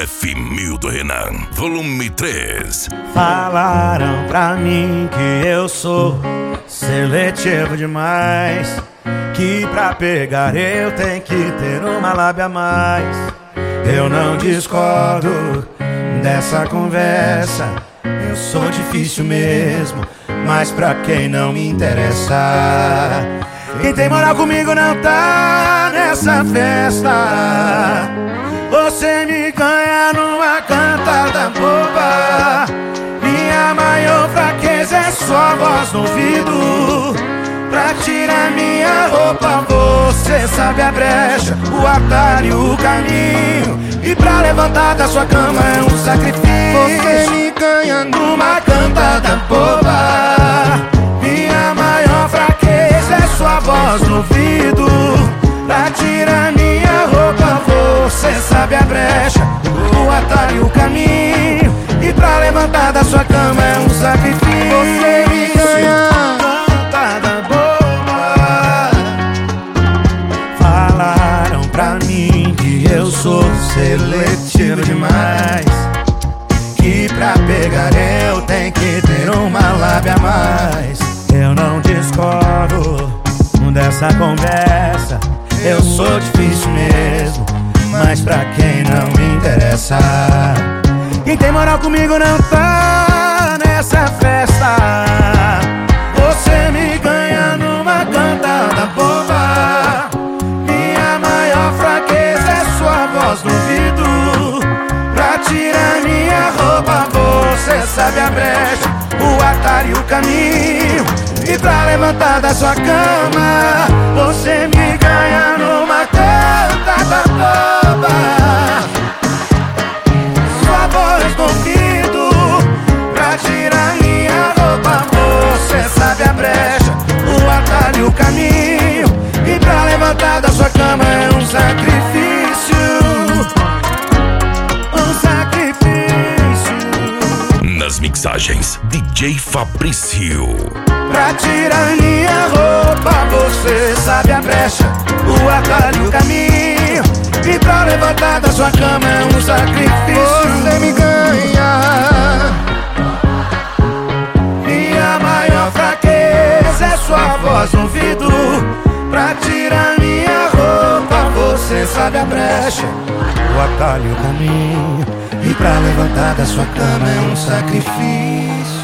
F1000 do Renan, volume 3. Falaram pra mim que eu sou seletivo demais, que pra pegar eu tenho que ter uma lábia a mais. Eu não discordo dessa conversa, eu sou difícil mesmo, mas pra quem não me interessa. Quem tem moral comigo não tá nessa festa. Você me ganha numa cantada boba. Minha maior fraqueza é sua voz no ouvido. Pra tirar minha roupa você sabe a brecha, o atalho, o caminho. E pra levantar da sua cama é um sacrifício. Você me ganha numa cantada boba. Minha maior fraqueza é sua voz no ouvido. Pra tirar minha roupa você sabe a brecha, o atalho, o caminho. E pra levantar da sua cama é um sacrifício. Você me ganha cantada boba. Falaram pra mim que eu sou seletivo demais, que pra pegar eu tenho que ter uma lábia a mais. Eu não discordo dessa conversa, eu sou difícil mesmo, mas pra quem não me interessa. Quem tem moral comigo não tá nessa festa. Você me ganha numa cantada boba. Minha maior fraqueza é sua voz no ouvido. Pra tirar minha roupa você sabe a brecha, o atalho, o caminho. E pra levantar da sua cama você me ganha numa cantada boba. Sua voz no ouvido. Pra tirar minha roupa você sabe a brecha, o atalho, o caminho. E pra levantar da sua cama é um sacrifício. Um sacrifício. Nas mixagens, DJ Fabrício. Pra tirar minha roupa você sabe a brecha, o atalho, o caminho. E pra levantar da sua cama é um sacrifício. Você me ganha. Minha maior fraqueza é sua voz no ouvido. Pra tirar minha roupa você sabe a brecha, o atalho, o caminho. E pra levantar da sua cama é um sacrifício.